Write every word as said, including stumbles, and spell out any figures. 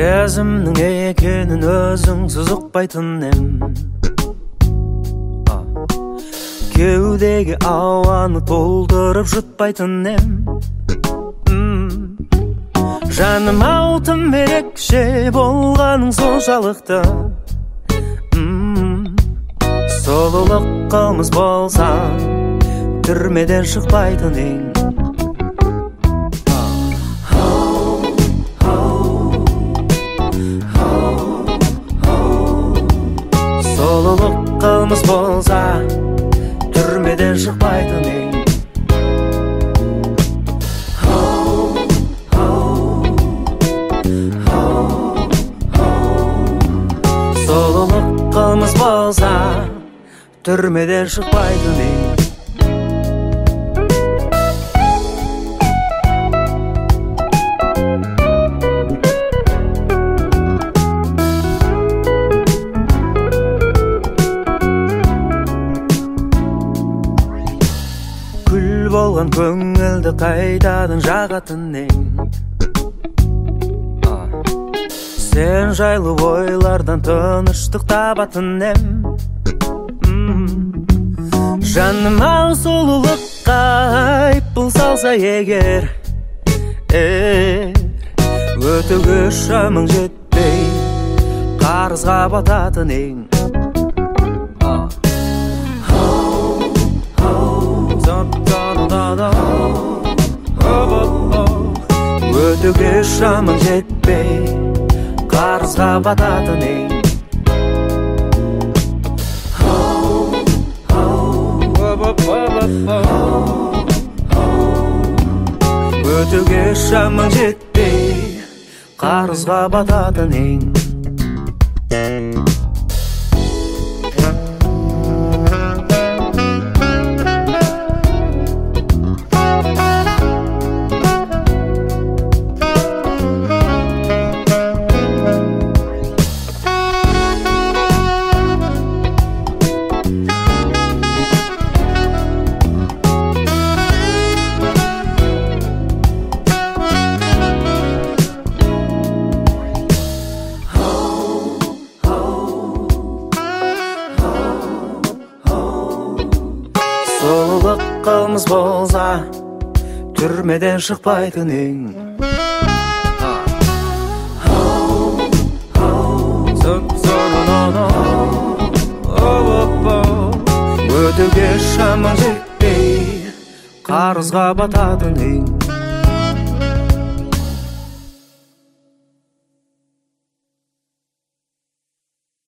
сезімнің екенін өзіңсіз ұқпайтын ем. Кеудеге ауаны толтырып жұтпайтын ем. Жаным алтын мерекше болғаның соншалықты. Сұлулық қылмыс болсаң, түрмеден шықпайтын ең. Сұлулық қылмыс болса, түрмеден шықпайтын ең. Сұлулық қылмыс болса, түрмеден шықпайтын ең. Күл болған көңілді қайтадан жағатын ең. Сен жайлы ойлардан тыныштық табатын ем. Жаным ау сұлулыққа айыппұл салса егер, өтуге шамың жетпей қарызға бататын ең. Өтуге шамың жетпей қарызға бататын ең. Өтуге шамың жетпей қарызға бататын ең. Сұлулық қылмыс болса, түрмеден шықпайтын ең. Өтуге шамың жетпей қарызға бататын ең.